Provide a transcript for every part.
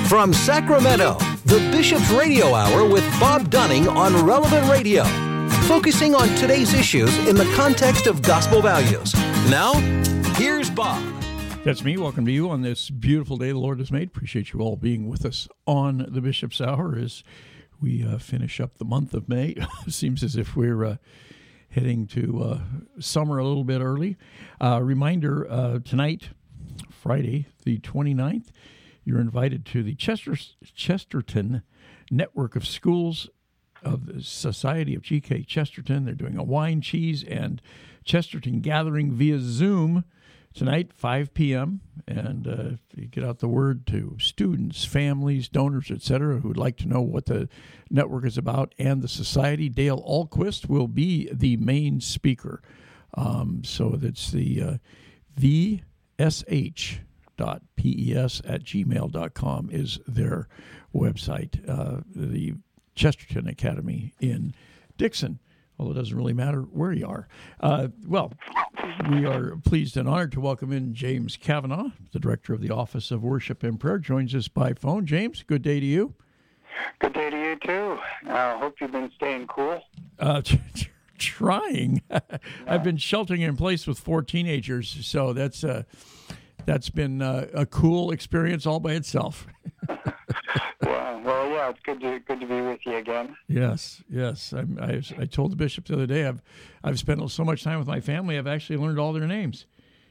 From Sacramento, the Bishop's Radio Hour with Bob Dunning on Relevant Radio, focusing on today's issues in the context of gospel values. Now, here's Bob. That's me. Welcome to you on this beautiful day the Lord has made. Appreciate you all being with us on the Bishop's Hour as we finish up the month of May. Seems as if we're heading to summer a little bit early. Reminder, tonight, Friday, the 29th, you're invited to the Chesterton Network of Schools of the Society of G.K. Chesterton. They're doing a wine, cheese, and Chesterton gathering via Zoom tonight, 5 p.m., and if you get out the word to students, families, donors, etc., who would like to know what the network is about and the society, Dale Ahlquist will be the main speaker. So that's the vsh.pes@gmail.com is their website, the Chesterton Academy in Dixon. Well, it doesn't really matter where you are. We are pleased and honored to welcome in James Kavanaugh, the Director of the Office of Worship and Prayer, joins us by phone. James, good day to you. Good day to you, too. Hope you've been staying cool. Trying. I've been sheltering in place with 4 teenagers, so that's been a cool experience all by itself. Well, yeah, it's good to be with you again. Yes. I told the bishop the other day I've spent so much time with my family. I've actually learned all their names.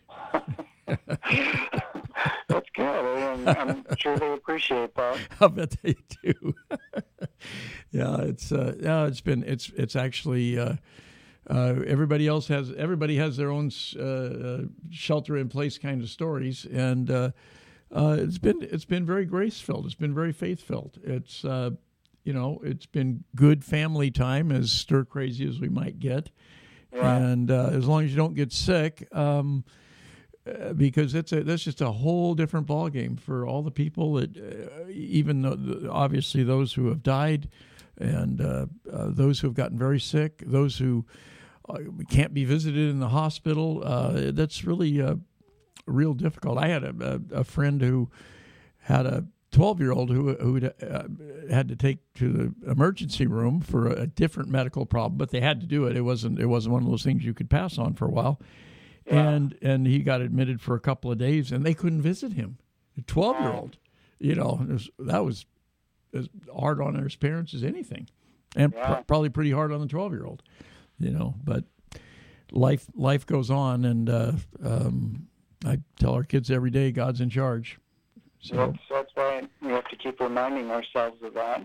That's good. I'm sure they appreciate that. I bet they do. Yeah, it's actually. Everybody has their own shelter in place kind of stories, and it's been very grace filled. It's been very faith filled. It's it's been good family time, as stir crazy as we might get, and as long as you don't get sick, because that's just a whole different ballgame for all the people that even though, obviously those who have died, and those who have gotten very sick, those who can't be visited in the hospital. That's really real difficult. I had a friend who had a 12-year-old who had to take to the emergency room for a different medical problem, but they had to do it. It wasn't one of those things you could pass on for a while. Wow. And he got admitted for a couple of days, and they couldn't visit him. A 12-year-old, that was as hard on his parents as anything, and probably pretty hard on the 12-year-old, but life goes on, and I tell our kids every day, God's in charge. So that's why we have to keep reminding ourselves of that.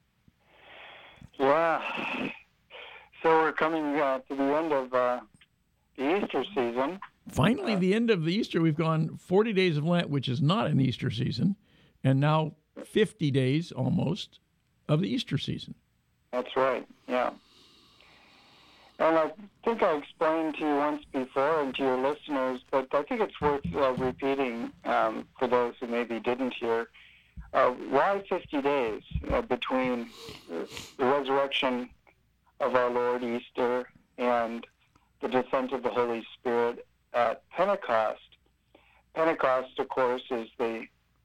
Yeah. So we're coming to the end of the Easter season. Finally, the end of the Easter. We've gone 40 days of Lent, which is not an Easter season, and now 50 days almost of the Easter season. That's right, yeah. And I think I explained to you once before and to your listeners, but I think it's worth repeating for those who maybe didn't hear. Why 50 days between the resurrection of our Lord, Easter, and the descent of the Holy Spirit at Pentecost? Pentecost, of course, is the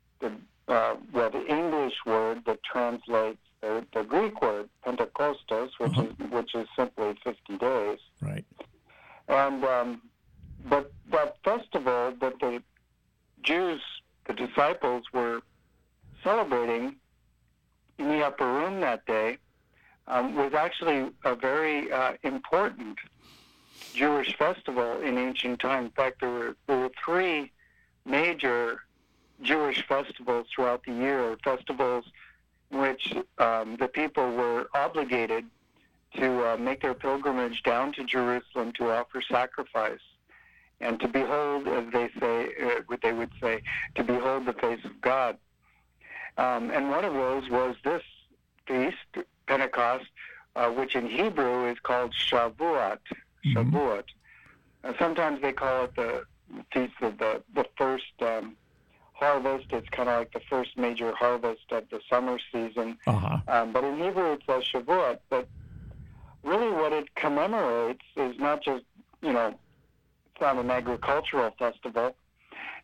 English word that translates the Greek word Pentekostos, which is simply 50 days. Right. And but that festival that the Jews, the disciples, were celebrating in the upper room that day was actually a very important Jewish festival in ancient times. In fact, there were 3 major Jewish festivals throughout the year, festivals in which the people were obligated to make their pilgrimage down to Jerusalem to offer sacrifice and to behold, as they would say, to behold the face of God. And one of those was this feast, Pentecost, which in Hebrew is called Shavuot. Shavuot. Sometimes they call it the feast of the first harvest. It's kind of like the first major harvest of the summer season. But in Hebrew it's Shavuot. But really what it commemorates is not just, it's not an agricultural festival.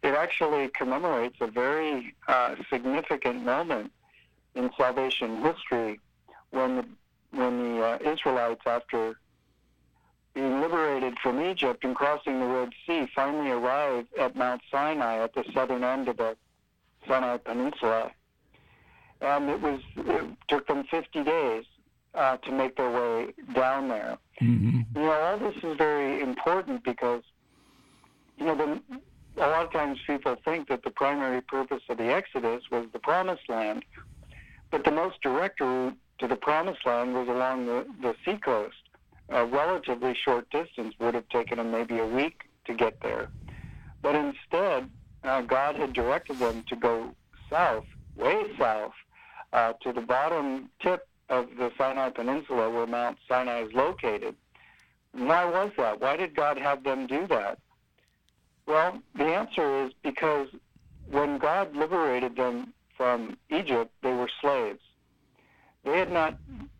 it actually commemorates a very significant moment in salvation history when the Israelites, after being liberated from Egypt and crossing the Red Sea, finally arrived at Mount Sinai at the southern end of the Sinai Peninsula. And it took them 50 days to make their way down there. Mm-hmm. All this is very important because, a lot of times people think that the primary purpose of the Exodus was the Promised Land, but the most direct route to the Promised Land was along the seacoast. A relatively short distance would have taken them maybe a week to get there. But instead, God had directed them to go south, way south, to the bottom tip of the Sinai Peninsula where Mount Sinai is located. Why was that? Why did God have them do that? Well, the answer is because when God liberated them from Egypt, they were slaves. They had no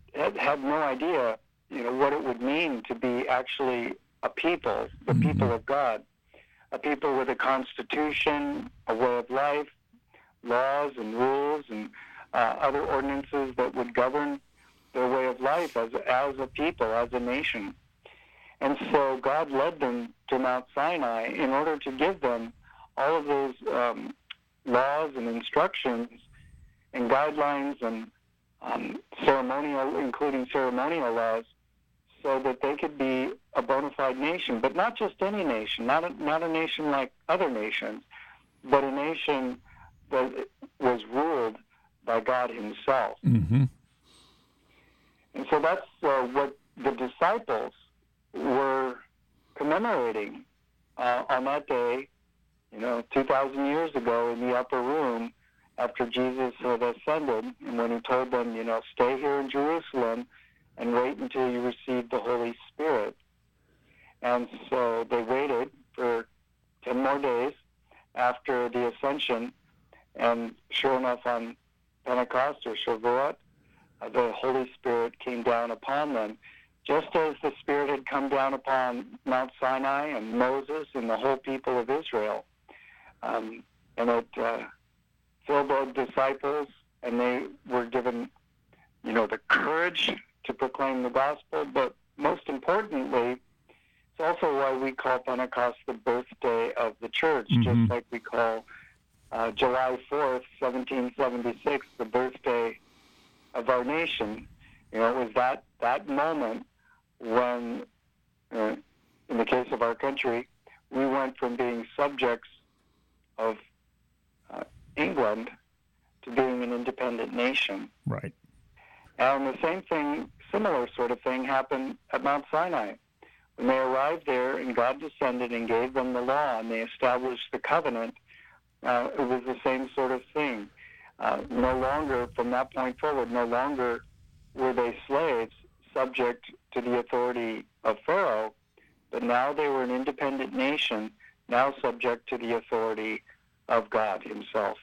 idea, what it would mean to be actually a people, the people of God, a people with a constitution, a way of life, laws and rules and other ordinances that would govern their way of life as a people, as a nation. And so God led them to Mount Sinai in order to give them all of those laws and instructions and guidelines and including ceremonial laws, so that they could be a bona fide nation, but not just any nation, not a nation like other nations, but a nation that was ruled by God himself. Mm-hmm. And so that's what the disciples were commemorating on that day, 2,000 years ago in the upper room after Jesus had ascended, and when he told them, stay here in Jerusalem and wait until you receive the Holy Spirit. And so they waited for 10 more days after the ascension, and sure enough, on Pentecost or Shavuot, the Holy Spirit came down upon them, just as the Spirit had come down upon Mount Sinai and Moses and the whole people of Israel. And it filled the disciples, and they were given, the courage to proclaim the gospel, but most importantly, it's also why we call Pentecost the birthday of the church, just like we call July 4th, 1776, the birthday of our nation. It was that moment when, in the case of our country, we went from being subjects of England to being an independent nation. Right. And the similar sort of thing happened at Mount Sinai. When they arrived there and God descended and gave them the law and they established the covenant, it was the same sort of thing. No longer, from that point forward, no longer were they slaves subject to the authority of Pharaoh, but now they were an independent nation, now subject to the authority of God himself.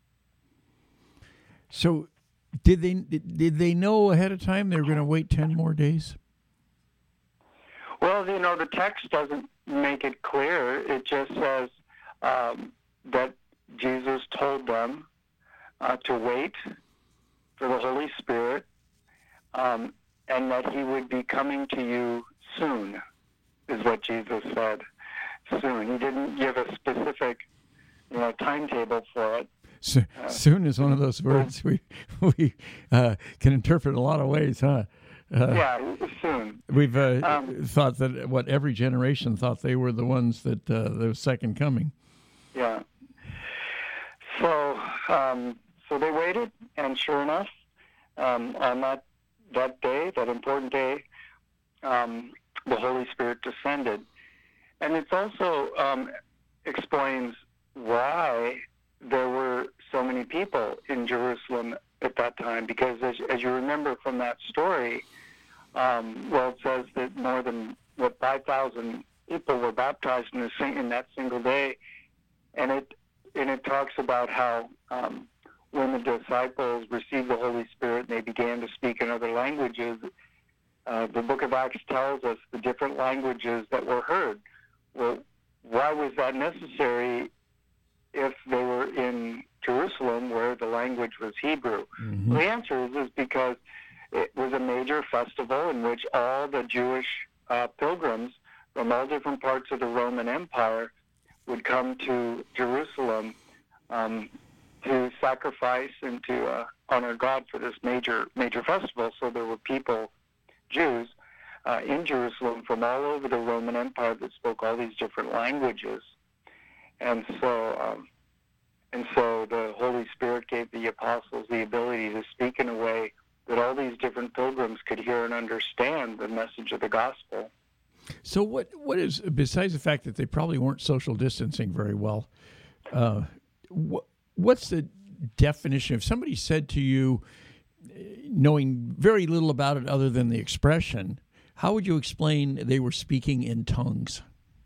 So did they know ahead of time they were going to wait 10 more days? Well, the text doesn't make it clear. It just says that Jesus told them to wait for the Holy Spirit, and that he would be coming to you soon, is what Jesus said. Soon. He didn't give a specific, timetable for it. So, soon is one of those words we can interpret a lot of ways, huh? Yeah, soon. We've thought that every generation thought they were the ones that the second coming. Yeah. So they waited, and sure enough, on that day, that important day, the Holy Spirit descended, and it also explains why there were so many people in Jerusalem at that time, because as you remember from that story, it says that more than 5,000 people were baptized in that single day, and it talks about how when the disciples received the Holy Spirit and they began to speak in other languages, the book of Acts tells us the different languages that were heard. Well, why was that necessary if they were in Jerusalem where the language was Hebrew? Mm-hmm. Well, the answer is because it was a major festival in which all the Jewish pilgrims from all different parts of the Roman Empire would come to Jerusalem to sacrifice and to honor God for this major festival. So there were people, Jews, in Jerusalem from all over the Roman Empire that spoke all these different languages. And so the Holy Spirit gave the apostles the ability to speak in a way that all these different pilgrims could hear and understand the message of the gospel. So what is, besides the fact that they probably weren't social distancing very well, what's the definition? If somebody said to you, knowing very little about it other than the expression, how would you explain they were speaking in tongues?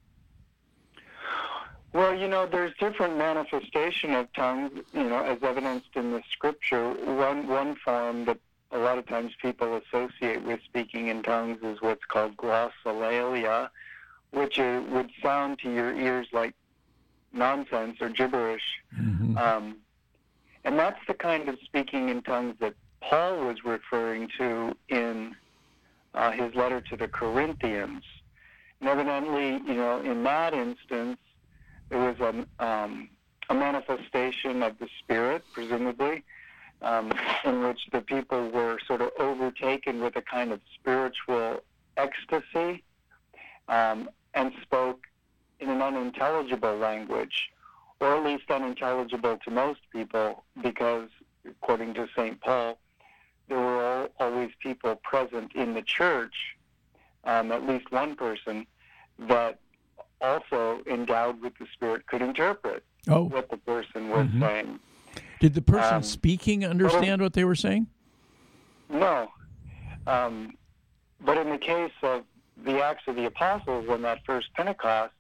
Well, there's different manifestation of tongues, as evidenced in the scripture. One form that a lot of times people associate with speaking in tongues is what's called glossolalia, which would sound to your ears like nonsense or gibberish. Mm-hmm. And that's the kind of speaking in tongues that Paul was referring to in his letter to the Corinthians. And evidently, in that instance, there was a manifestation of the Spirit, presumably, in which the people were sort of overtaken with a kind of spiritual ecstasy and spoke in an unintelligible language, or at least unintelligible to most people, because, according to St. Paul, there were always people present in the church, at least one person, that also endowed with the Spirit could interpret what the person was saying. Did the person speaking understand what they were saying? No. But in the case of the Acts of the Apostles on that first Pentecost,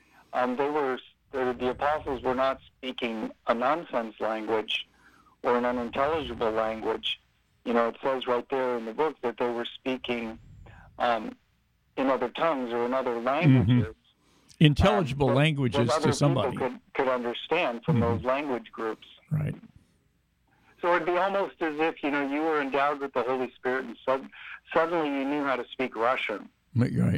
the apostles were not speaking a nonsense language or an unintelligible language. It says right there in the book that they were speaking in other tongues or in other languages. Mm-hmm. Intelligible languages that other to somebody. People could understand from those language groups. Right. So it'd be almost as if, you were endowed with the Holy Spirit and suddenly you knew how to speak Russian. Right.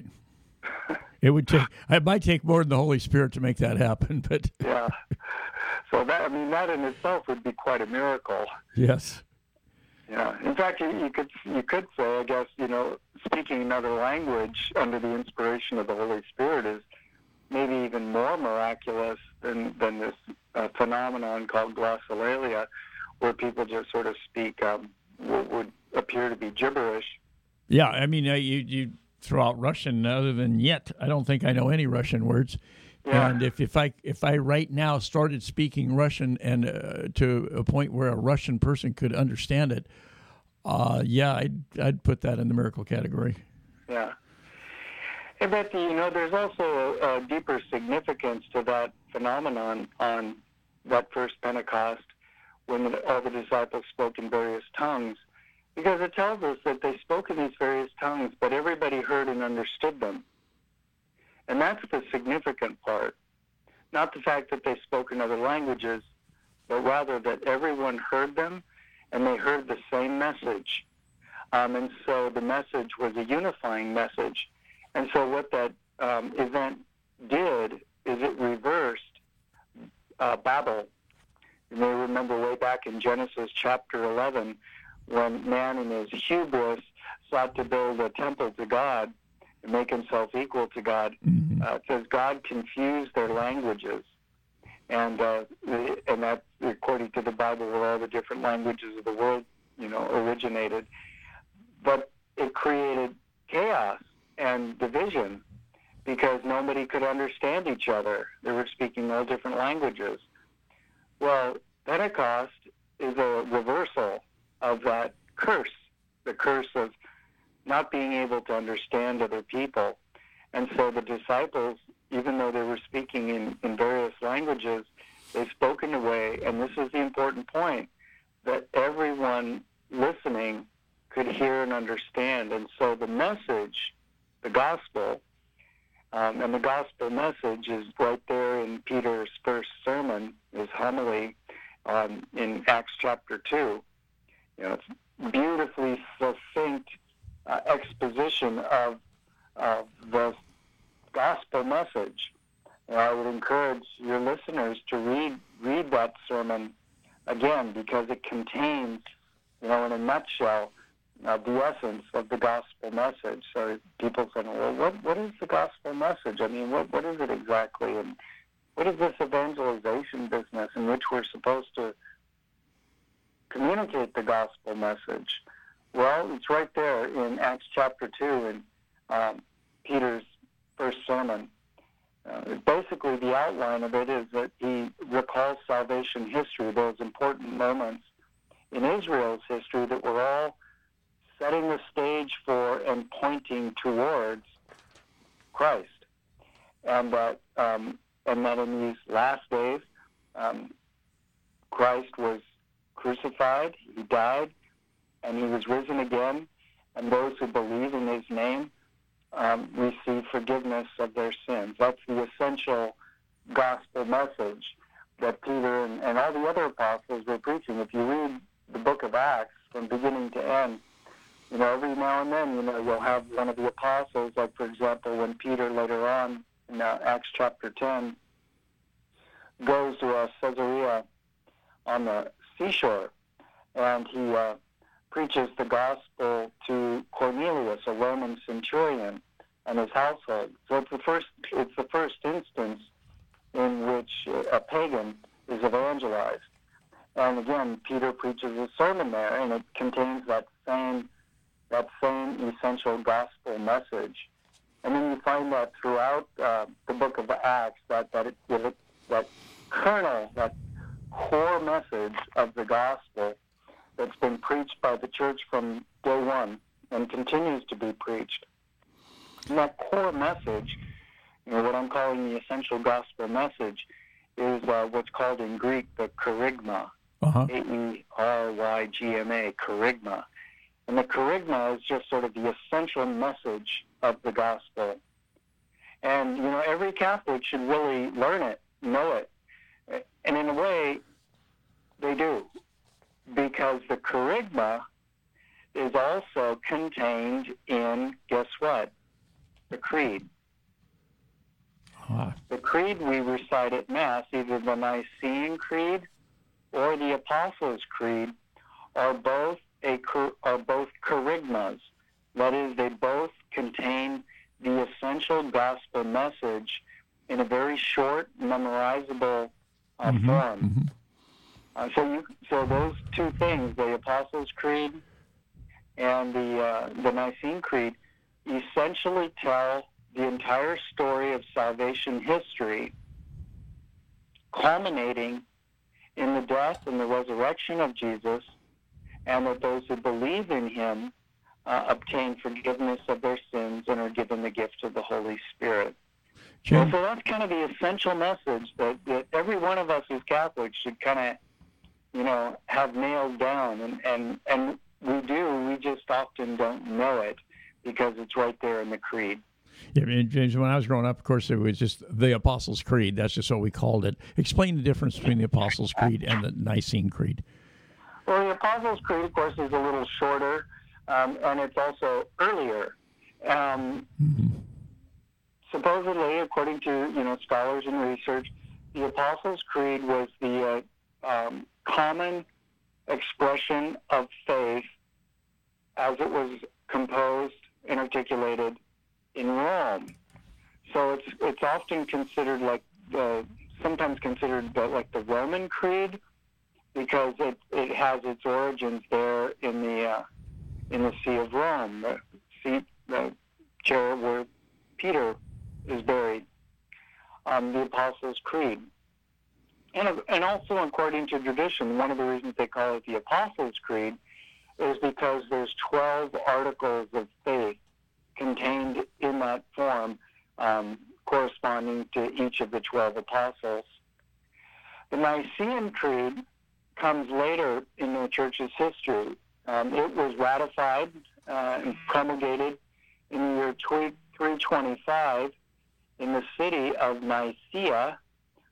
It might take more than the Holy Spirit to make that happen, but yeah. So that in itself would be quite a miracle. Yes. Yeah. In fact, you could say, I guess, speaking another language under the inspiration of the Holy Spirit is maybe even more miraculous than this phenomenon called glossolalia, where people just sort of speak what would appear to be gibberish. Yeah, you throw out Russian other than yet. I don't think I know any Russian words. Yeah. And if I right now started speaking Russian and to a point where a Russian person could understand it, I'd put that in the miracle category. Yeah. Hey, Betsy, there's also a deeper significance to that phenomenon on that first Pentecost when all the disciples spoke in various tongues, because it tells us that they spoke in these various tongues, but everybody heard and understood them. And that's the significant part. Not the fact that they spoke in other languages, but rather that everyone heard them and they heard the same message. And so the message was a unifying message. And so what that event did is it reversed Babel. You may remember way back in Genesis chapter 11 when man in his hubris sought to build a temple to God and make himself equal to God. Mm-hmm. It says God confused their languages. And that's according to the Bible where all the different languages of the world, originated. But it created chaos and division because nobody could understand each other. They were speaking all different languages. Well, Pentecost is a reversal of that curse, the curse of not being able to understand other people. And so the disciples, even though they were speaking in various languages, they spoke in a way, and this is the important point, that everyone listening could hear and understand. And so the message, the gospel, and the gospel message is right there in Peter's first sermon, his homily in Acts chapter 2. It's beautifully succinct exposition of the gospel message. I would encourage your listeners to read that sermon again, because it contains, in a nutshell, the essence of the gospel message. So people say, well, what is the gospel message? I mean, what is it exactly? And what is this evangelization business in which we're supposed to communicate the gospel message? Well, it's right there in Acts chapter 2 in Peter's first sermon. Basically, the outline of it is that he recalls salvation history, those important moments in Israel's history that were all setting the stage for and pointing towards Christ. And that in these last days, Christ was crucified, he died, and he was risen again, and those who believe in his name receive forgiveness of their sins. That's the essential gospel message that Peter and all the other apostles were preaching. If you read the book of Acts from beginning to end, every now and then, you'll have one of the apostles, like, for example, when Peter later on in Acts chapter 10 goes to Caesarea on the seashore, and he preaches the gospel to Cornelius, a Roman centurion, and his household. So it's the first instance in which a pagan is evangelized. And again, Peter preaches a sermon there, and it contains that same essential gospel message. And then you find that throughout the book of Acts, that kernel, that core message of the gospel that's been preached by the church from day one and continues to be preached. And that core message, what I'm calling the essential gospel message, is what's called in Greek the kerygma, Kerygma, kerygma. And the kerygma is just sort of the essential message of the gospel. And, every Catholic should really learn it, know it. And in a way, they do. Because the kerygma is also contained in, guess what? The creed. The creed we recite at Mass, either the Nicene Creed or the Apostles' Creed, are both kerygmas. That is, they both contain the essential gospel message in a very short, memorizable form. So those two things, the Apostles' Creed and the Nicene Creed, essentially tell the entire story of salvation history, culminating in the death and the resurrection of Jesus, and that those who believe in him obtain forgiveness of their sins and are given the gift of the Holy Spirit. So that's kind of the essential message that every one of us as Catholics should kind of, have nailed down. And we do, we just often don't know it because it's right there in the Creed. Yeah, I mean, James, when I was growing up, of course, it was just the Apostles' Creed. That's just what we called it. Explain the difference between the Apostles' Creed and the Nicene Creed. Well, the Apostles' Creed, of course, is a little shorter, and it's also earlier. Supposedly, according to scholars and research, the Apostles' Creed was the common expression of faith as it was composed and articulated in Rome. So it's often considered sometimes considered like the Roman Creed, because it has its origins there in the See of Rome, the chair where Peter is buried. The Apostles' Creed. And also, according to tradition, one of the reasons they call it the Apostles' Creed is because there's 12 articles of faith contained in that form, corresponding to each of the 12 apostles. The Nicene Creed comes later in the Church's history. It was ratified and promulgated in the year 325 in the city of Nicaea,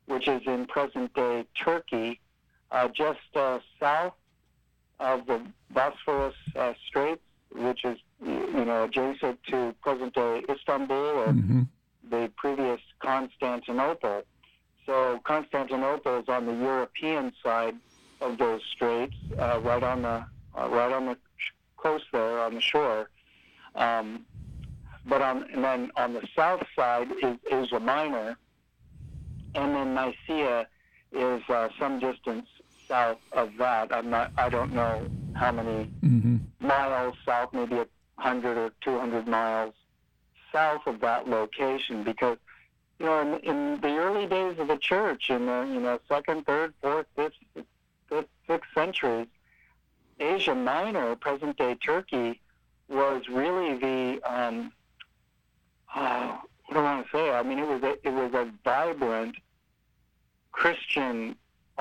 which is in present-day Turkey, just south of the Bosphorus Straits, which is, adjacent to present-day Istanbul or the previous Constantinople. So Constantinople is on the European side of those straits, right on the coast there, on the shore. And then on the south side is Asia Minor, and then Nicaea is some distance south of that. I don't know how many miles south, maybe 100 or 200 miles south of that location, because in the early days of the church, in the second, third, fourth, fifth, sixth centuries, Asia Minor, present-day Turkey, was really the what do I want to say? I mean, it was a vibrant Christian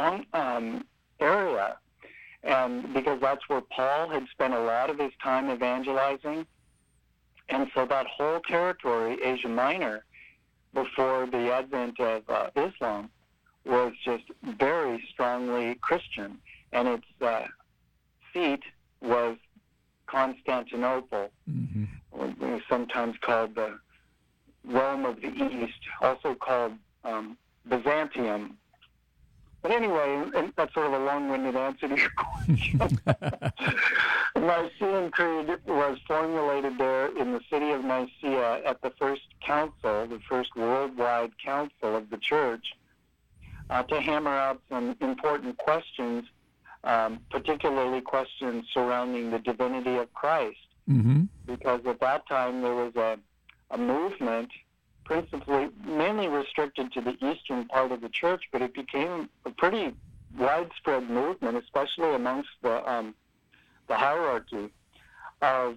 area, and because that's where Paul had spent a lot of his time evangelizing, and so that whole territory, Asia Minor, before the advent of Islam, was just very strongly Christian, and its seat was Constantinople, sometimes called the Rome of the East, also called Byzantium. But anyway, and that's sort of a long-winded answer to your question. The Nicene Creed was formulated there in the city of Nicaea at the first council, the first worldwide council of the church, to hammer out some important questions, particularly questions surrounding the divinity of Christ. Because at that time there was a movement, mainly restricted to the eastern part of the church, but it became a pretty widespread movement, especially amongst the hierarchy of,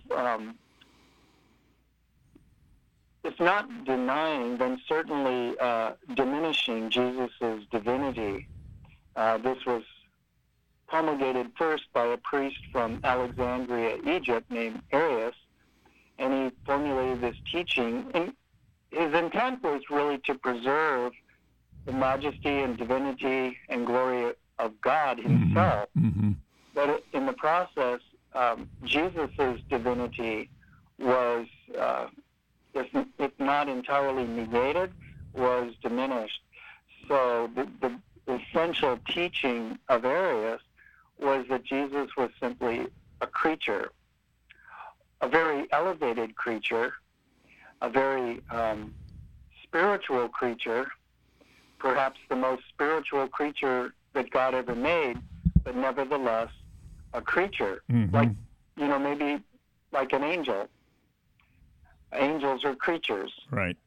if not denying, then certainly diminishing Jesus' divinity. This was promulgated first by a priest from Alexandria, Egypt, named Arius, and he formulated this teaching. And his intent was really to preserve the majesty and divinity and glory of God himself. But in the process, Jesus' divinity was, if not entirely negated, was diminished. So the essential teaching of Arius was that Jesus was simply a creature, a very elevated creature, a very spiritual creature, perhaps the most spiritual creature that God ever made, but nevertheless a creature, like, maybe like an angel. Angels are creatures. Right.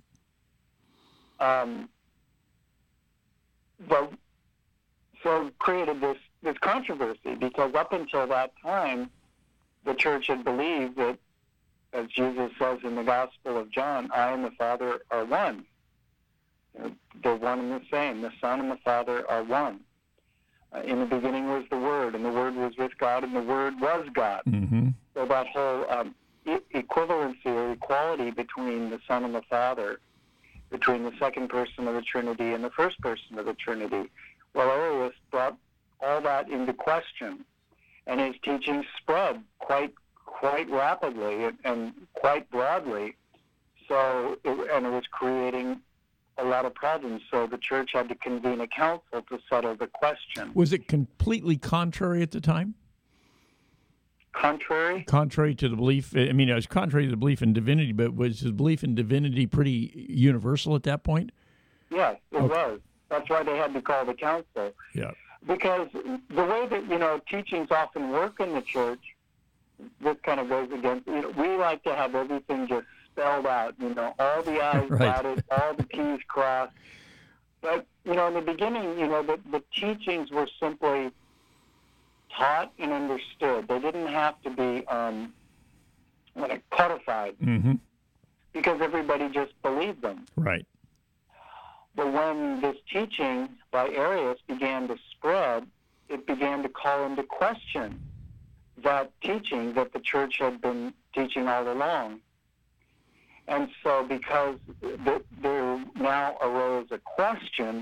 But so created this controversy, because up until that time, the church had believed that, as Jesus says in the Gospel of John, I and the Father are one. They're one and the same. The Son and the Father are one. In the beginning was the Word, and the Word was with God, and the Word was God. So that whole equivalency or equality between the Son and the Father, between the second person of the Trinity and the first person of the Trinity. Well, Arius brought all that into question, and his teaching spread quite rapidly and quite broadly. So, it was creating a lot of problems. So the church had to convene a council to settle the question. Was it completely contrary at the time? Contrary? Contrary to the belief. I mean, it was contrary to the belief in divinity, but was his belief in divinity pretty universal at that point? Yes, it was. That's why they had to call the council. Yeah. Because the way that, teachings often work in the church, this kind of goes against, we like to have everything just spelled out, all the I's dotted, all the T's crossed. But, in the beginning, the teachings were simply taught and understood. They didn't have to be codified, because everybody just believed them. Right. But when this teaching by Arius began to spread, it began to call into question that teaching that the church had been teaching all along. And so because there now arose a question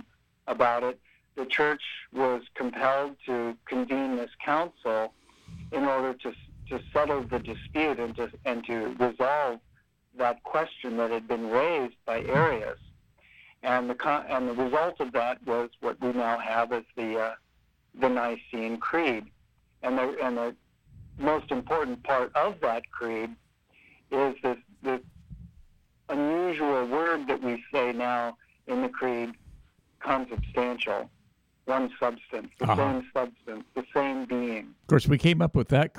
about it, the church was compelled to convene this council in order to settle the dispute and to resolve that question that had been raised by Arius. And the result of that was what we now have as the Nicene Creed. And the most important part of that creed is this unusual word that we say now in the creed, consubstantial, one substance, the same substance, the same being. Of course, we came up with that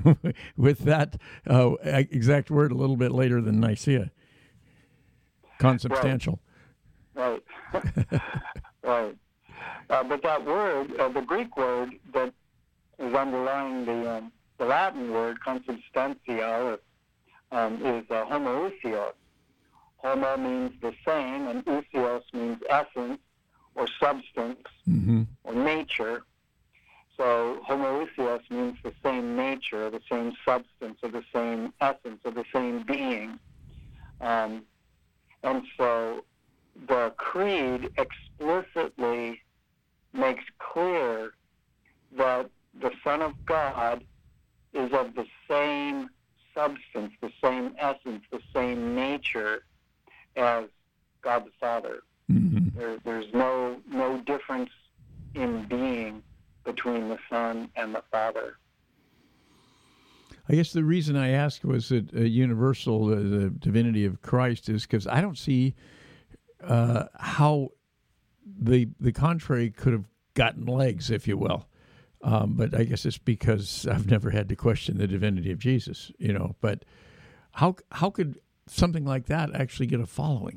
exact word a little bit later than Nicaea. Consubstantial. Right. Right. But that word, the Greek word that is underlying the Latin word consubstantial, is homoousios. Homo means the same, and ousios means essence or substance or nature. So homoousios means the same nature, the same substance, or the same essence, or the same being. And so the creed explicitly makes clear that the Son of God is of the same substance, the same essence, the same nature as God the Father. There's no difference in being between the Son and the Father. I guess the reason I asked was that universal, the divinity of Christ, is because I don't see how the contrary could have gotten legs, if you will. But I guess it's because I've never had to question the divinity of Jesus, But how could something like that actually get a following?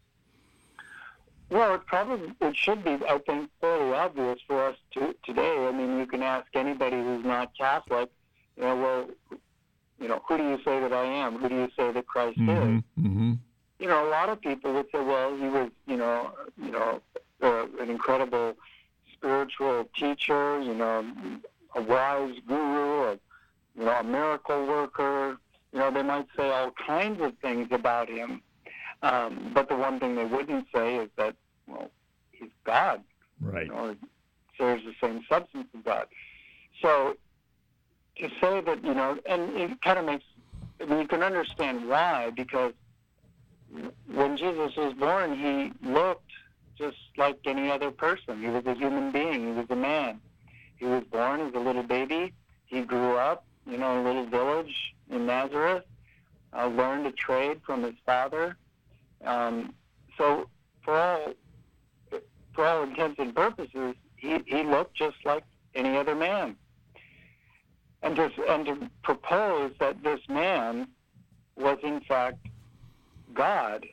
Well, it should be, I think, fairly obvious for us today. I mean, you can ask anybody who's not Catholic, who do you say that I am? Who do you say that Christ is? Mm-hmm. A lot of people would say, well, he was, an incredible spiritual teacher, a wise guru, a miracle worker. They might say all kinds of things about him. But the one thing they wouldn't say is that, well, he's God. Right. Shares the same substance of God. So to say that, and it kind of makes, you can understand why, because when Jesus was born, he looked just like any other person. He was a human being. He was a man. He was born as a little baby. He grew up, in a little village in Nazareth, learned a trade from his father. So for all intents and purposes, he looked just like any other man. And to propose that this man was in fact God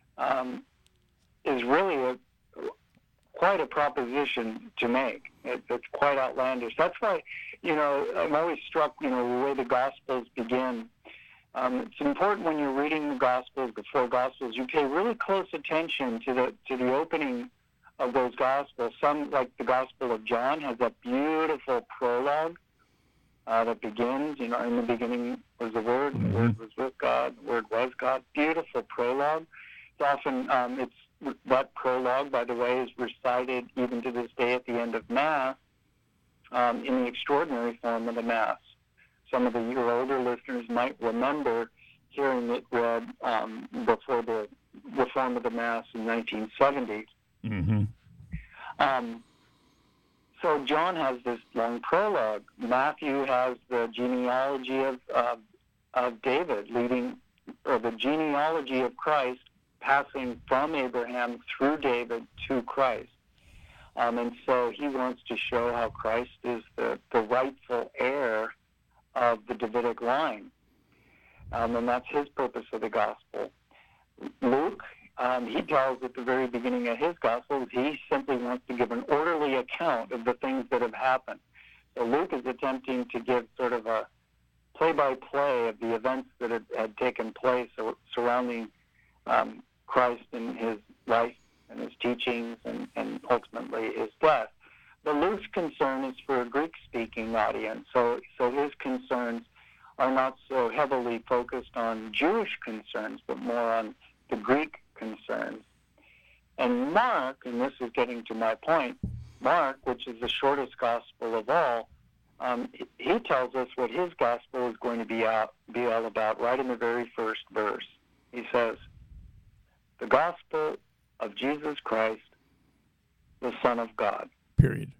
is really quite a proposition to make. It's quite outlandish. That's why, I'm always struck, the way the Gospels begin. It's important when you're reading the Gospels, the four Gospels, you pay really close attention to the opening of those Gospels. Some, like the Gospel of John, has that beautiful prologue that begins, in the beginning was the Word, and the Word was with God, the Word was God. Beautiful prologue. It's often, that prologue, by the way, is recited even to this day at the end of Mass in the extraordinary form of the Mass. Some of your older listeners might remember hearing it read before the reform of the Mass in 1970. So John has this long prologue. Matthew has the genealogy of David, the genealogy of Christ, passing from Abraham through David to Christ. And so he wants to show how Christ is the rightful heir of the Davidic line. And that's his purpose of the gospel. Luke, he tells at the very beginning of his gospel, he simply wants to give an orderly account of the things that have happened. So Luke is attempting to give sort of a play-by-play of the events that had taken place surrounding Christ and his life and his teachings and ultimately his death. But Luke's concern is for a Greek-speaking audience, so his concerns are not so heavily focused on Jewish concerns, but more on the Greek concerns. And Mark, and this is getting to my point, Mark, which is the shortest gospel of all, he tells us what his gospel is going to be all about right in the very first verse. He says, the gospel of Jesus Christ, the Son of God. Period.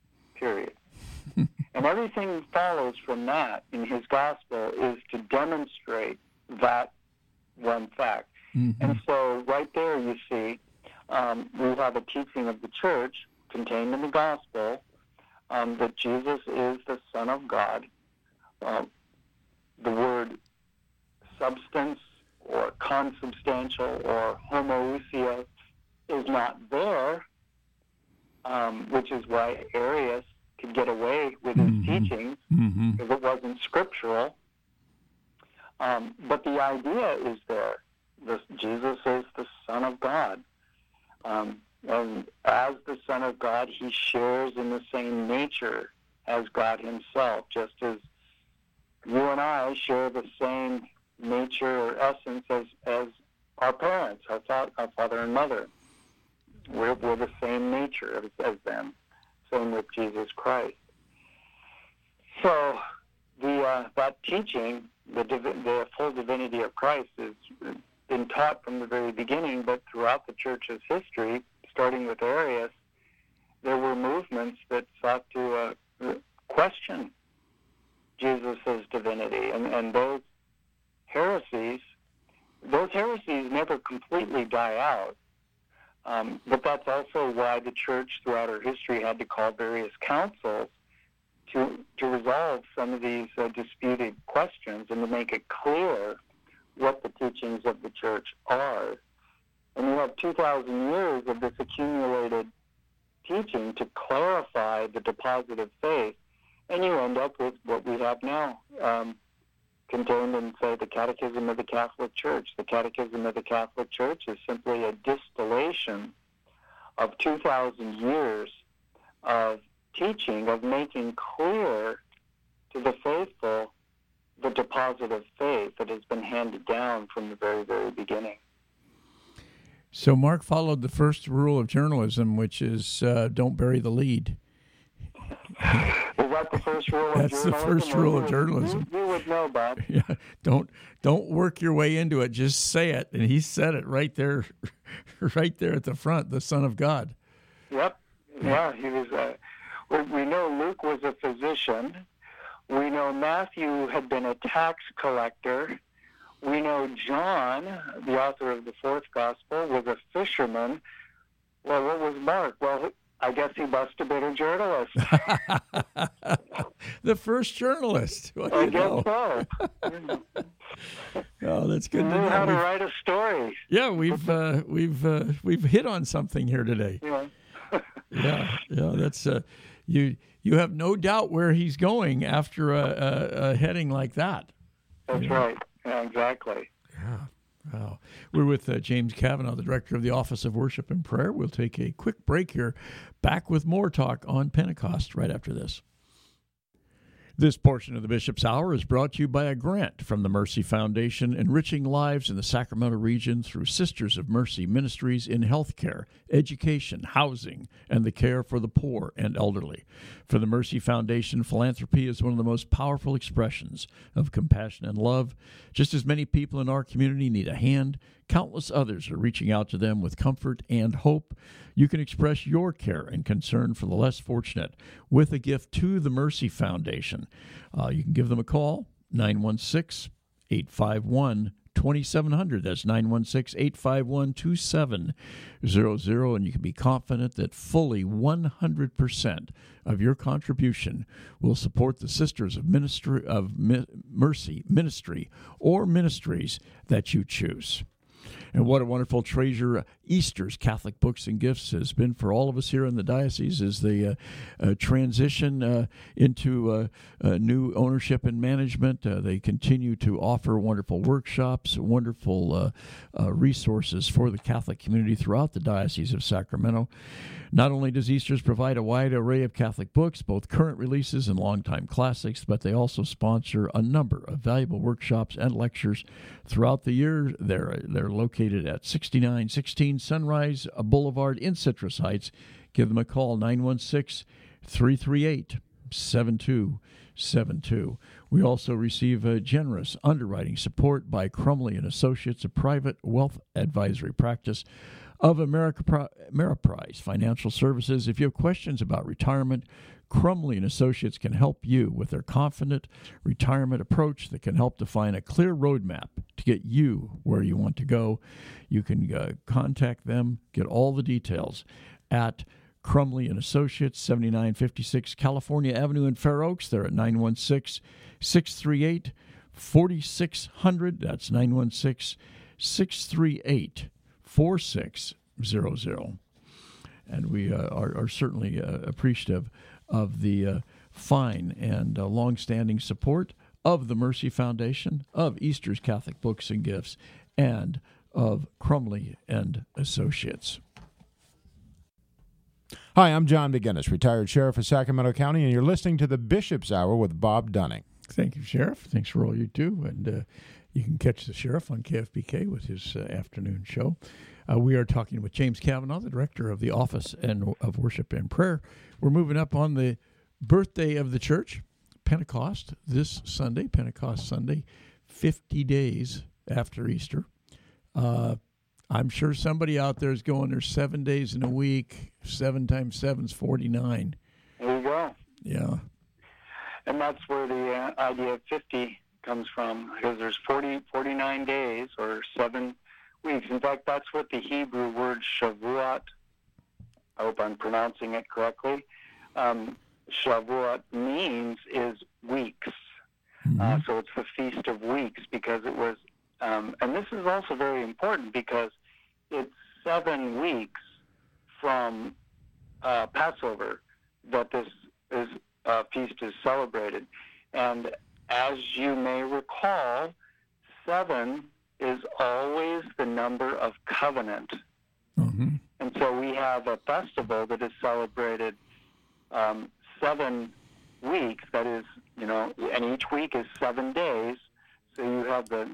And everything follows from that in his gospel is to demonstrate that one fact. Mm-hmm. And so right there you see we have a teaching of the church contained in the gospel that Jesus is the Son of God. The word substance or consubstantial or homoousia is not there, which is why Arius could get away with his teachings because it wasn't scriptural. But the idea is there. Jesus is the Son of God. And as the Son of God, he shares in the same nature as God himself, just as you and I share the same nature or essence as our parents, our father and mother. We're the same nature as them. Same with Jesus Christ. So that teaching, the full divinity of Christ, has been taught from the very beginning, but throughout the church's history, starting with Arius, there were movements that sought to question Jesus' divinity. And those heresies never completely die out. But that's also why the church throughout her history had to call various councils to resolve some of these disputed questions and to make it clear what the teachings of the church are. And you have 2,000 years of this accumulated teaching to clarify the deposit of faith, and you end up with what we have now, contained in, say, the Catechism of the Catholic Church. The Catechism of the Catholic Church is simply a distillation of 2,000 years of teaching, of making clear to the faithful the deposit of faith that has been handed down from the very, very beginning. So Mark followed the first rule of journalism, which is don't bury the lead. Is that the first rule of journalism? That's the first rule of journalism. You would know, Bob. Yeah, don't work your way into it. Just say it, and he said it right there, right there at the front. The Son of God. Yep. Yeah, he was. We know Luke was a physician. We know Matthew had been a tax collector. We know John, the author of the fourth gospel, was a fisherman. Well, what was Mark? Well, I guess he must have been a journalist. The first journalist. I guess so. Oh, that's good. He knew how to write a story. Yeah, we've hit on something here today. Yeah. Yeah. That's you have no doubt where he's going after a heading like that. That's right. Yeah, exactly. Yeah. Wow. We're with James Kavanaugh, the Director of the Office of Worship and Prayer. We'll take a quick break here. Back with more talk on Pentecost right after this. This portion of the Bishop's Hour is brought to you by a grant from the Mercy Foundation, enriching lives in the Sacramento region through Sisters of Mercy ministries in healthcare, education, housing, and the care for the poor and elderly. For the Mercy Foundation, philanthropy is one of the most powerful expressions of compassion and love. Just as many people in our community need a hand, countless others are reaching out to them with comfort and hope. You can express your care and concern for the less fortunate with a gift to the Mercy Foundation. You can give them a call, 916-851-2700. That's 916-851-2700. And you can be confident that fully 100% of your contribution will support the Sisters of Mercy Ministry or ministries that you choose. And what a wonderful treasure Easter's Catholic Books and Gifts has been for all of us here in the diocese as they transition into new ownership and management. They continue to offer wonderful workshops, wonderful resources for the Catholic community throughout the Diocese of Sacramento. Not only does Easter's provide a wide array of Catholic books, both current releases and longtime classics, but they also sponsor a number of valuable workshops and lectures throughout the year. Their They're located at 6916 Sunrise Boulevard in Citrus Heights. Give them a call, 916-338-7272. We also receive generous underwriting support by Crumley & Associates, a private wealth advisory practice of Ameriprise Financial Services. If you have questions about retirement, Crumley & Associates can help you with their confident retirement approach that can help define a clear roadmap to get you where you want to go. You can contact them, get all the details at Crumley & Associates, 7956 California Avenue in Fair Oaks. They're at 916-638-4600. That's 916-638-4600. And we are certainly appreciative of the fine and long-standing support of the Mercy Foundation, of Easter's Catholic Books and Gifts, and of Crumley & Associates. Hi, I'm John McGinnis, retired sheriff of Sacramento County, and you're listening to the Bishop's Hour with Bob Dunning. Thank you, Sheriff. Thanks for all you do. And you can catch the Sheriff on KFBK with his afternoon show. We are talking with James Kavanaugh, the director of the Office of Worship and Prayer. We're moving up on the birthday of the church, Pentecost, this Sunday, Pentecost Sunday, 50 days after Easter. I'm sure somebody out there is going, there's 7 days in a week. 7 times 7 is 49. There you go. Yeah. And that's where the idea of 50 comes from, because there's 49 days or 7 weeks. In fact, that's what the Hebrew word Shavuot, I hope I'm pronouncing it correctly, Shavuot means is weeks. Mm-hmm. So it's the Feast of Weeks, because it was, and this is also very important because it's 7 weeks from Passover that this feast is celebrated. And as you may recall, 7 is always the number of covenant. Mm-hmm. And so we have a festival that is celebrated 7 weeks, that is, and each week is 7 days. So you have the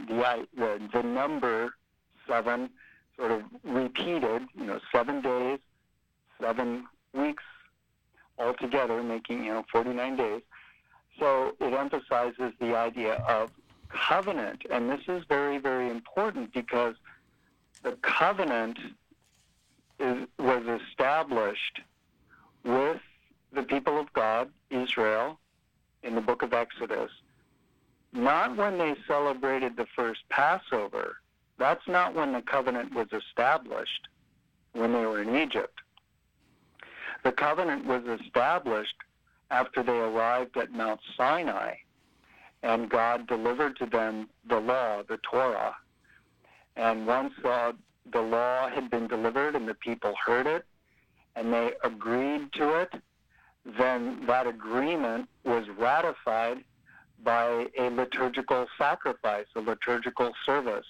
number 7 sort of repeated, 7 days, 7 weeks altogether, making, 49 days. So it emphasizes the idea of covenant. And this is very, very important because the covenant was established with the people of God, Israel, in the book of Exodus. Not when they celebrated the first Passover. That's not when the covenant was established, when they were in Egypt. The covenant was established after they arrived at Mount Sinai, and God delivered to them the law, the Torah. And once the law had been delivered and the people heard it, and they agreed to it, then that agreement was ratified by a liturgical sacrifice, a liturgical service.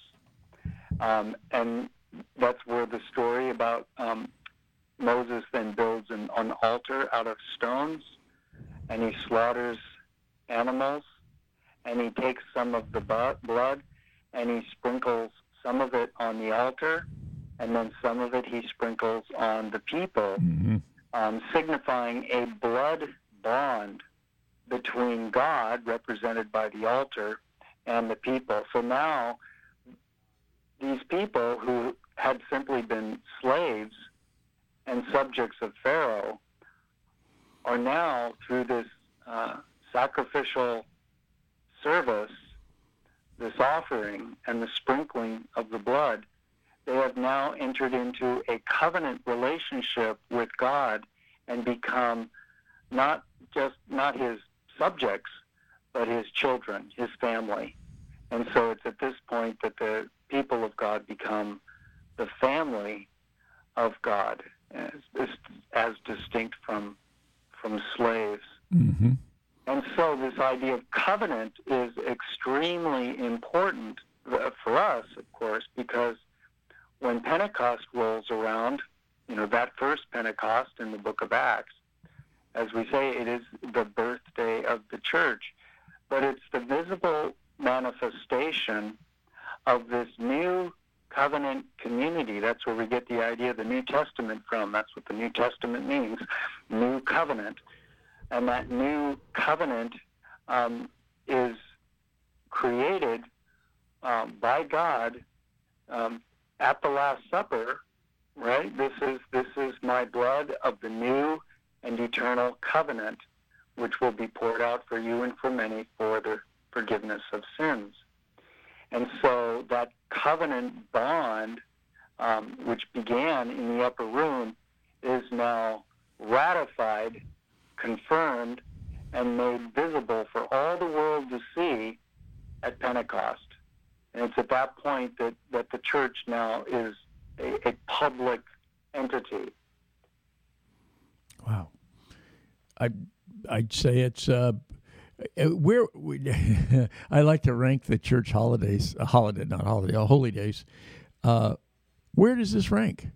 And that's where the story about Moses then builds an altar out of stones, and he slaughters animals, and he takes some of the blood, and he sprinkles some of it on the altar, and then some of it he sprinkles on the people, signifying a blood bond between God, represented by the altar, and the people. So now, these people who had simply been slaves and subjects of Pharaoh are now, through this sacrificial service, this offering, and the sprinkling of the blood, they have now entered into a covenant relationship with God and become not his subjects, but his children, his family. And so it's at this point that the people of God become the family of God, as distinct from slaves. Mm-hmm. And so this idea of covenant is extremely important for us, of course, because when Pentecost rolls around, that first Pentecost in the book of Acts, as we say, it is the birthday of the church, but it's the visible manifestation of this new covenant community. That's where we get the idea of the New Testament from. That's what the New Testament means, new covenant. And that new covenant is created by God at the Last Supper, right? This is my blood of the new and eternal covenant, which will be poured out for you and for many for the forgiveness of sins. And so that covenant bond, which began in the upper room, is now ratified, confirmed, and made visible for all the world to see at Pentecost. And it's at that point that the church now is a public entity. Wow. I'd say it's I like to rank the church holy days. Where does this rank?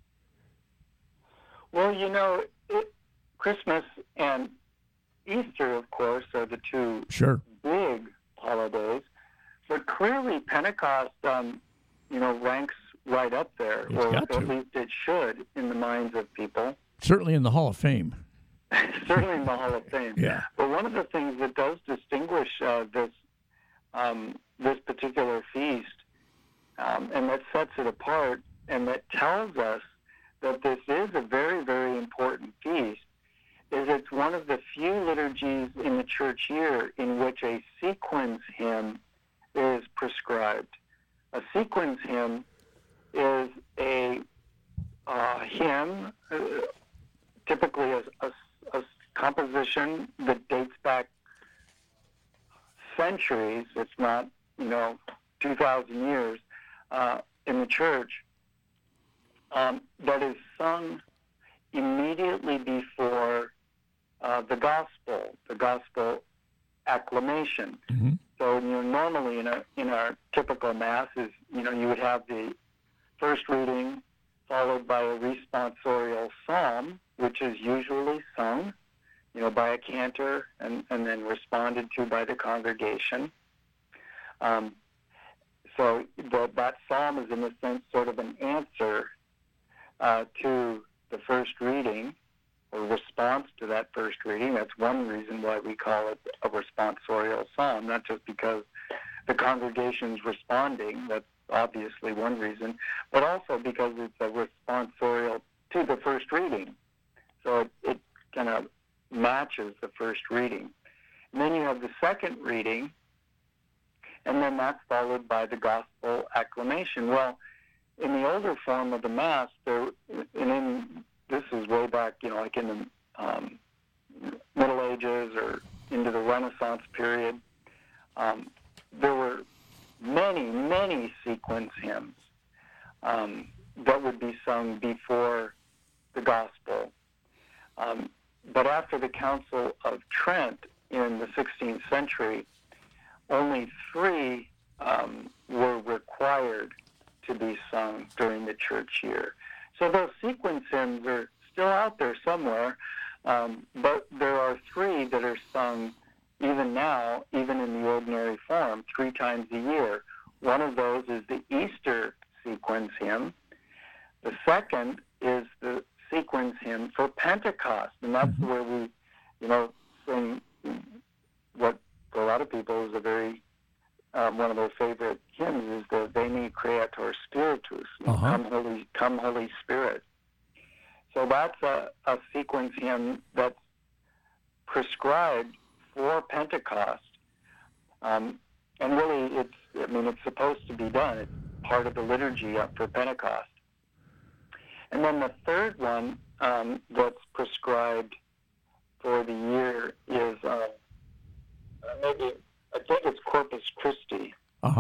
Well, Christmas and Easter, of course, are the two big holidays, but clearly Pentecost, ranks right up there, or at least it should in the minds of people. Certainly in the Hall of Fame. Certainly in the Hall of Fame. Yeah. But one of the things that does distinguish this particular feast, and that sets it apart, and that tells us that this is a very, very important feast, is it's one of the few liturgies in the church year in which a sequence hymn is prescribed. A sequence hymn is a hymn, typically a composition that dates back centuries, it's not, 2,000 years, in the church, that is sung immediately before the gospel acclamation. Mm-hmm. So, normally in our typical mass is, you would have the first reading followed by a responsorial psalm, which is usually sung, by a cantor and then responded to by the congregation. So that psalm is, in a sense, sort of an answer to the first reading, or response to that first reading. That's one reason why we call it a responsorial psalm, not just because the congregation's responding, that's obviously one reason, but also because it's a responsorial to the first reading. So it kind of matches the first reading. And then you have the second reading, and then that's followed by the gospel acclamation. Well, in the older form of the Mass, this is way back, like in the Middle Ages or into the Renaissance period, there were many, many sequence hymns that would be sung before the gospel. But after the Council of Trent in the 16th century, only 3 were required to be sung during the church year. So those sequence hymns are still out there somewhere, but there are 3 that are sung even now, even in the ordinary form, 3 times a year. One of those is the Easter sequence hymn. The second is the sequence hymn for Pentecost, and that's where we, sing what for a lot of people is a very one of their favorite hymns is the Veni Creator Spiritus, Come Holy Spirit. So that's a sequence hymn that's prescribed for Pentecost, and really it's supposed to be done. It's part of the liturgy for Pentecost. And then the third one that's prescribed for the year is I think it's Corpus Christi.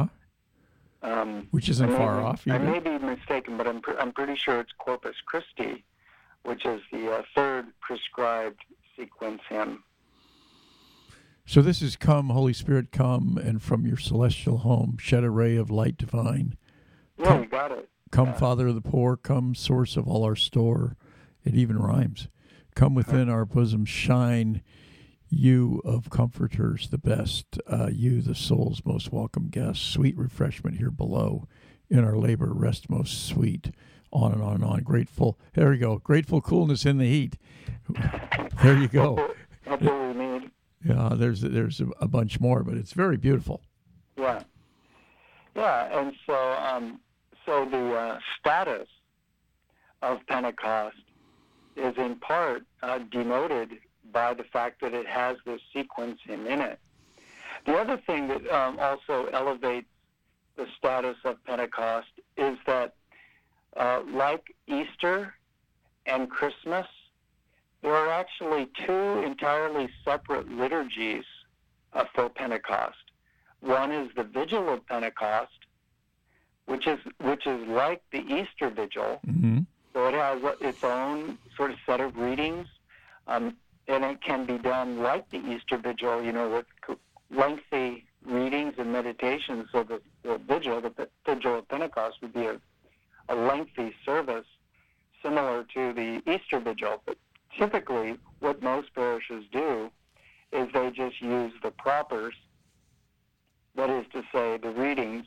Which isn't far off either. I may be mistaken, but I'm pretty sure it's Corpus Christi, which is the third prescribed sequence hymn. So this is "Come, Holy Spirit, come, and from your celestial home shed a ray of light divine." Yeah, you got it. Come, Father of the poor, come, source of all our store. It even rhymes. Come within our bosom, shine, you of comforters the best, you the soul's most welcome guest, sweet refreshment here below. in our labor rest most sweet. On and on and on. Grateful. There you go. Grateful coolness in the heat. There you go. That's what we need. Yeah, there's a bunch more, but it's very beautiful. Yeah. Yeah, and so the status of Pentecost is in part denoted by the fact that it has this sequencing in it. The other thing that also elevates the status of Pentecost is that like Easter and Christmas, there are actually two entirely separate liturgies for Pentecost. One is the Vigil of Pentecost, which is like the Easter Vigil. Mm-hmm. So it has its own sort of set of readings, and it can be done like the Easter Vigil, with lengthy readings and meditations. So the Vigil of Pentecost would be a lengthy service similar to the Easter Vigil. But typically, what most parishes do is they just use the propers, that is to say, the readings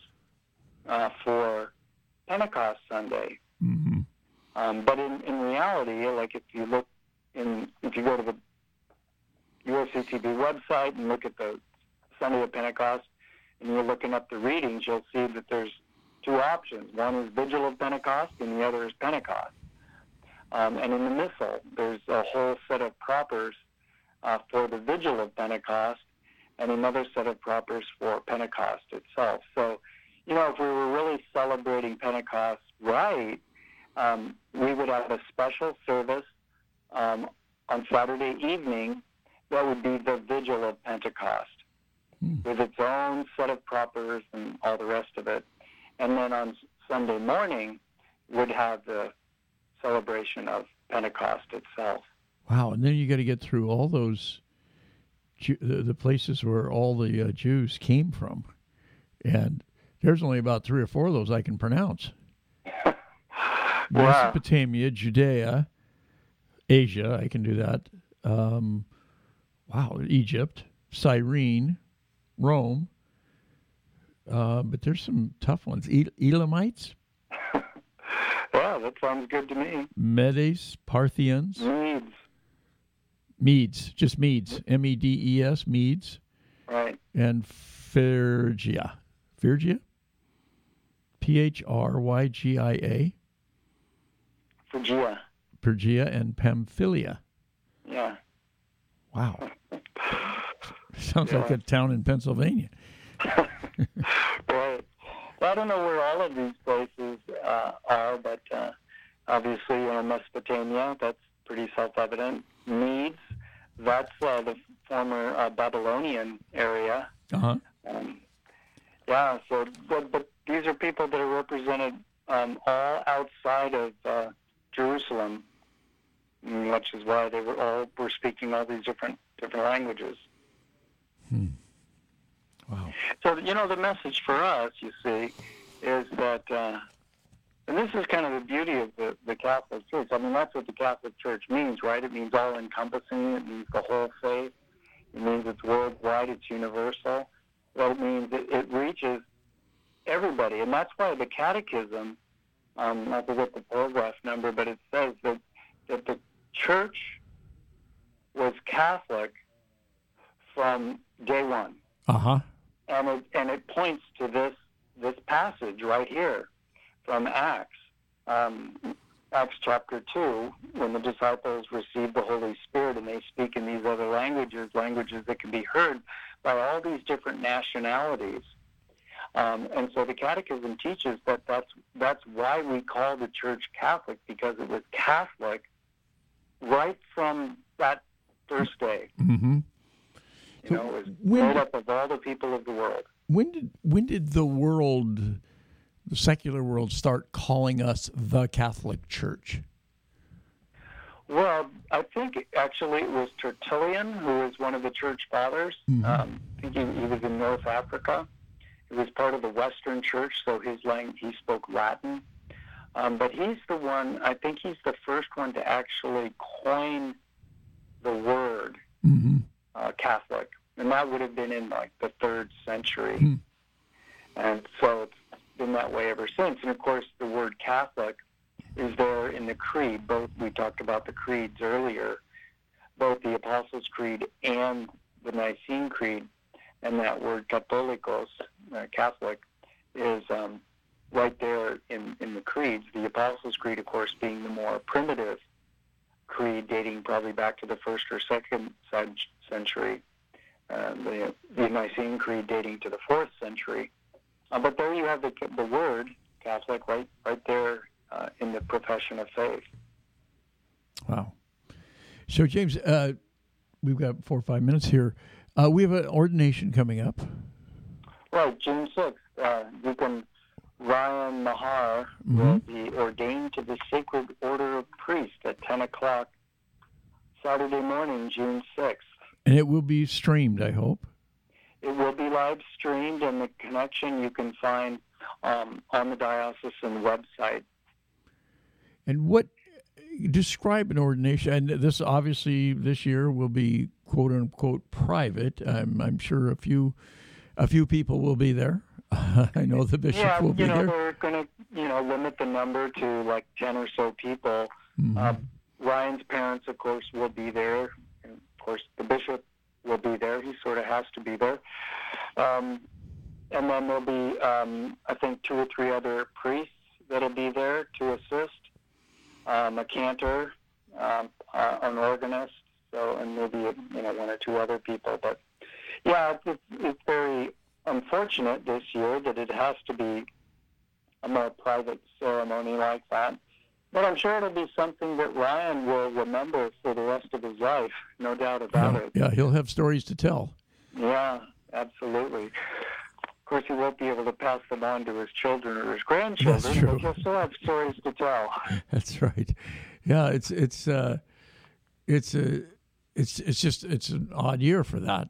for Pentecost Sunday. Mm-hmm. But in reality, like if you go to the USCTB website and look at the Sunday of Pentecost, and you're looking up the readings, you'll see that there's two options. One is Vigil of Pentecost, and the other is Pentecost. And in the Missal, there's a whole set of propers for the Vigil of Pentecost, and another set of propers for Pentecost itself. So, if we were really celebrating Pentecost right, we would have a special service on Saturday evening that would be the Vigil of Pentecost, with its own set of propers and all the rest of it. And then on Sunday morning, would have the celebration of Pentecost itself. Wow, and then you got to get through all those, the places where all the Jews came from. And there's only about 3 or 4 of those I can pronounce. Mesopotamia, Judea, Asia, I can do that. Egypt, Cyrene, Rome. But there's some tough ones. Elamites? Yeah, that sounds good to me. Medes, Parthians. Medes, just Medes. Medes, Medes. Right. And Phrygia. Phrygia? Phrygia. Phrygia and Pamphylia. Yeah. Wow. Sounds like a town in Pennsylvania. Right. Well, I don't know where all of these places are, but obviously, Mesopotamia, that's pretty self-evident. Medes, that's the former Babylonian area. Uh-huh. But these are people that are represented all outside of Jerusalem, which is why they were speaking all these different languages. Wow. So, the message for us, you see, is that, and this is kind of the beauty of the Catholic Church. I mean, that's what the Catholic Church means, right? It means all-encompassing. It means the whole faith. It means it's worldwide. It's universal. Well, it means it reaches everybody. And that's why the Catechism, I forget the paragraph number, but it says that the Church was Catholic from day one. Uh-huh. And it points to this passage right here from Acts, Acts chapter 2, when the disciples receive the Holy Spirit and they speak in these other languages that can be heard by all these different nationalities. And so the Catechism teaches that that's why we call the Church Catholic, because it was Catholic right from that first day. Mm-hmm. It was made up of all the people of the world. When did the secular world, start calling us the Catholic Church? Well, I think actually it was Tertullian, who was one of the church fathers. Mm-hmm. I think he was in North Africa. He was part of the Western Church, so he spoke Latin. But he's the one, I think he's the first one to actually coin the word Catholic. And that would have been in the 3rd century. Mm-hmm. And so been that way ever since. And of course, the word Catholic is there in the creed. Both, we talked about the creeds earlier, both the Apostles' Creed and the Nicene Creed, and that word Catholicos, Catholic, is right there in the creeds. The Apostles' Creed, of course, being the more primitive creed, dating probably back to the 1st or 2nd century. The Nicene Creed dating to the 4th century. But there you have the word Catholic right there in the profession of faith. Wow. So, James, we've got 4 or 5 minutes here. We have an ordination coming up. Right, June 6th. Deacon Ryan Mahar will be ordained to the Sacred Order of Priests at 10 o'clock Saturday morning, June 6th. And it will be streamed, I hope. It will be live streamed, and the connection you can find on the diocesan website. And what, describe an ordination, and this obviously this year will be quote unquote private. I'm sure a few people will be there. I know the bishop will be there. They're going to limit the number to like 10 or so people. Ryan's parents, of course, will be there. And of course, the bishop will be there. He sort of has to be there. And then there'll be, I think, 2 or 3 other priests that'll be there to assist. A cantor, an organist, and maybe 1 or 2 other people. But yeah, it's very unfortunate this year that it has to be a more private ceremony like that. But I'm sure it'll be something that Ryan will remember for the rest of his life, no doubt about it. Yeah, he'll have stories to tell. Yeah, absolutely. Of course, he won't be able to pass them on to his children or his grandchildren, That's true. but he'll still have stories to tell. That's right. Yeah, it's an odd year for that,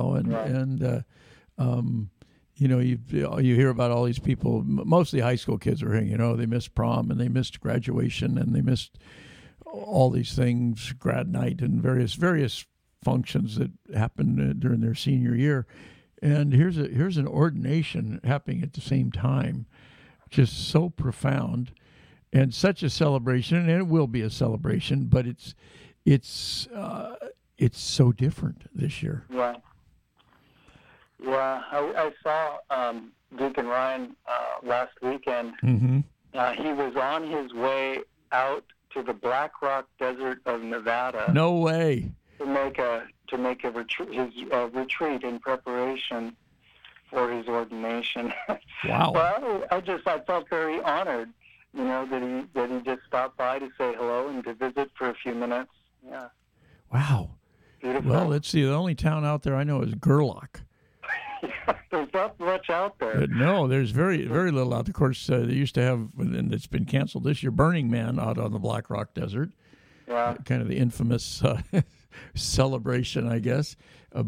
you hear about all these people, mostly high school kids are here, they missed prom and they missed graduation and they missed all these things, grad night and various functions that happened during their senior year. And here's an ordination happening at the same time, just so profound and such a celebration, and it will be a celebration, but it's so different this year. Yeah. Yeah, I saw Deacon Ryan last weekend. Mm-hmm. He was on his way out to the Black Rock Desert of Nevada. No way. To make his retreat in preparation for his ordination. Wow. Well, I felt very honored, that he just stopped by to say hello and to visit for a few minutes. Yeah. Wow. Beautiful. Well, let's see. The only town out there I know is Gerlach. There's not much out there. No, there's very, very little out there. Of course, they used to have, and it's been canceled this year, Burning Man out on the Black Rock Desert. Yeah. Kind of the infamous celebration, I guess.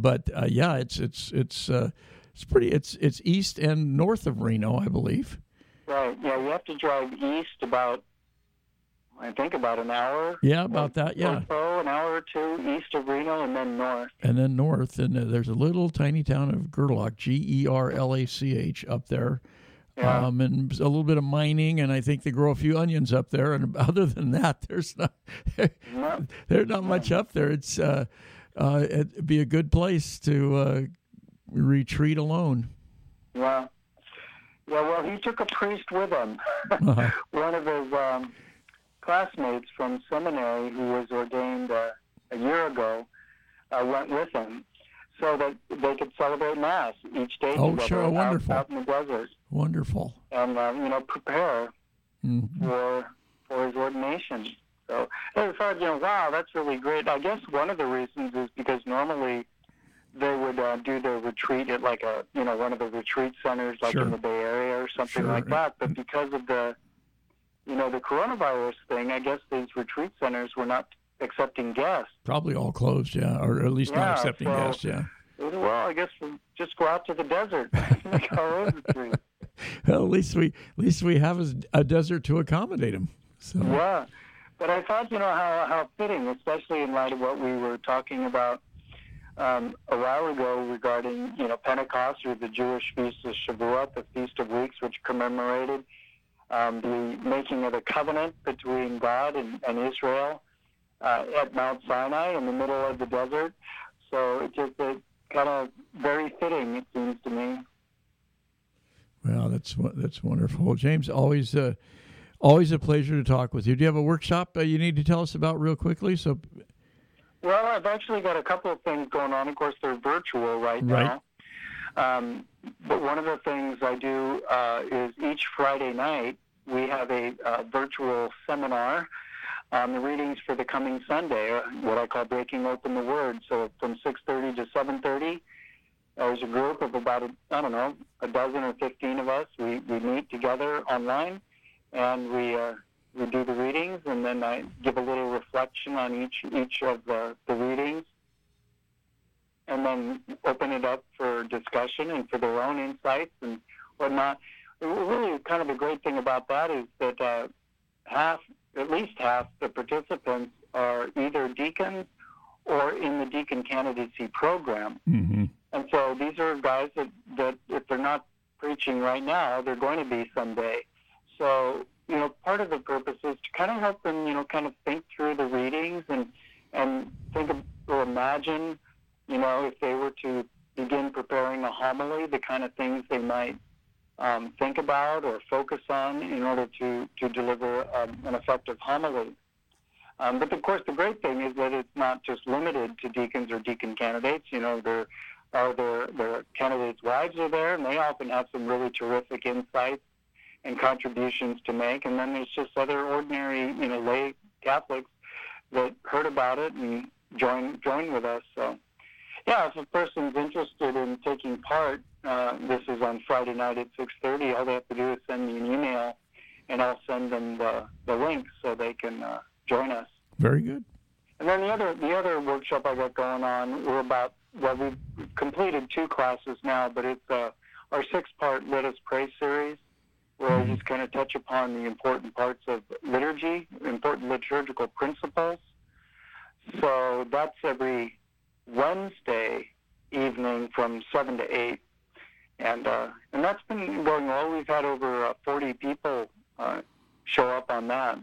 It's east and north of Reno, I believe. Right. Yeah, you have to drive east about an hour. Yeah, about that. Yeah. Or so, an hour or 2 east of Reno, and then north. And there's a little tiny town of Gerlach, Gerlach, up there. Yeah. And a little bit of mining, and I think they grow a few onions up there. And other than that, there's not much up there. It's it'd be a good place to retreat alone. Yeah. Yeah. Well, he took a priest with him. Uh-huh. One of his classmates from seminary, who was ordained a year ago, went with him, so that they could celebrate Mass each day together. Sure, wonderful. Out in the desert. Wonderful. And prepare for his ordination. So I thought, wow, that's really great. I guess one of the reasons is because normally they would do their retreat at like one of the retreat centers, like in the Bay Area or something like that. But because of the coronavirus thing, I guess these retreat centers were not accepting guests. Probably all closed, yeah, or at least not accepting guests, yeah. Well, I guess we'll just go out to the desert, make our own retreat. Well, at least we have a desert to accommodate them. So. Yeah, but I thought, how fitting, especially in light of what we were talking about a while ago regarding, Pentecost, or the Jewish Feast of Shavuot, the Feast of Weeks, which commemorated the making of the covenant between God and Israel at Mount Sinai in the middle of the desert. So it's just kind of very fitting, it seems to me. Well, that's wonderful. Well, James, always a pleasure to talk with you. Do you have a workshop you need to tell us about real quickly? Well, I've actually got a couple of things going on. Of course, they're virtual right now. But one of the things I do is each Friday night we have a virtual seminar on the readings for the coming Sunday, what I call Breaking Open the Word. So from 6:30 to 7:30, there's a group of about, a dozen or 15 of us. We meet together online, and we do the readings, and then I give a little reflection on each of the readings, and then open it up for discussion and for their own insights and whatnot. Really, kind of a great thing about that is that at least half the participants are either deacons or in the deacon candidacy program. Mm-hmm. And so these are guys that if they're not preaching right now, they're going to be someday. So, part of the purpose is to kind of help them, kind of think through the readings and think of, or imagine, if they were to begin preparing a homily, the kind of things they might think about or focus on in order to deliver an effective homily. But of course, the great thing is that it's not just limited to deacons or deacon candidates. Their candidates' wives are there, and they often have some really terrific insights and contributions to make. And then there's just other ordinary, lay Catholics that heard about it and join with us. So, yeah, if a person's interested in taking part, this is on Friday night at 6:30. All they have to do is send me an email, and I'll send them the link so they can join us. Very good. And then the other workshop I got going on, we've completed 2 classes now, but it's our 6-part Let Us Pray series, where I just kind of touch upon the important parts of liturgy, important liturgical principles. So that's every Wednesday evening from 7 to 8. And that's been going well. We've had over 40 people show up on that.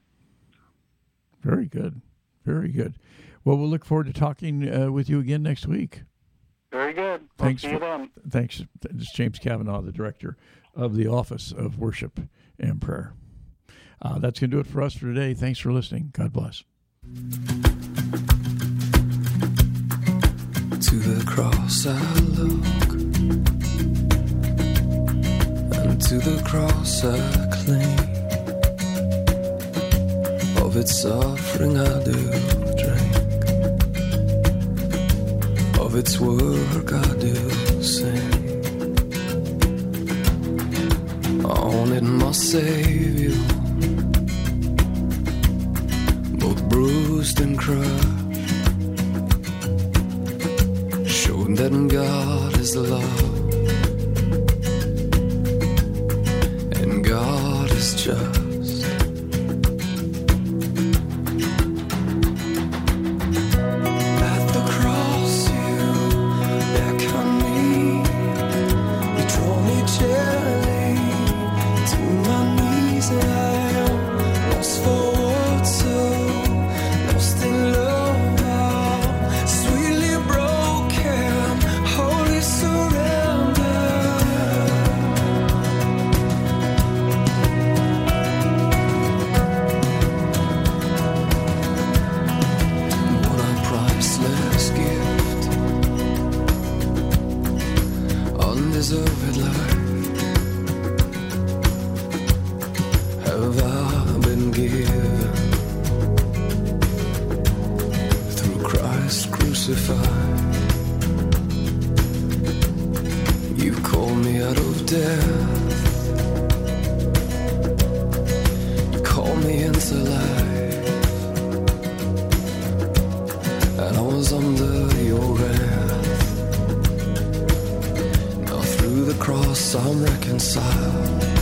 Very good. Very good. Well, we'll look forward to talking with you again next week. Very good. Thanks. See you then. Thanks. This is James Kavanaugh, the director of the Office of Worship and Prayer. That's going to do it for us for today. Thanks for listening. God bless. To the cross I look, and to the cross I cling. Of its suffering I do drink, of its work I do sing. On it my Savior, both bruised and crushed, showed that God is love and God is just. I'm reconciled.